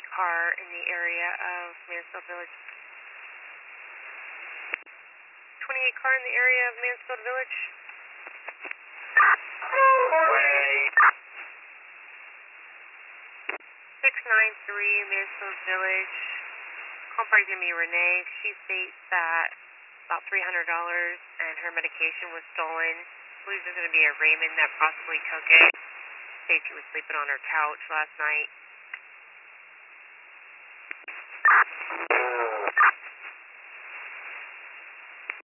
car in the area of Mansfield Village. 28 car in the area of Mansfield Village. 693 Mansfield Village. Call party's going to be Renee. She states that about $300 and her medication was stolen. Believes there's going to be a Raymond that possibly took it. States she was sleeping on her couch last night.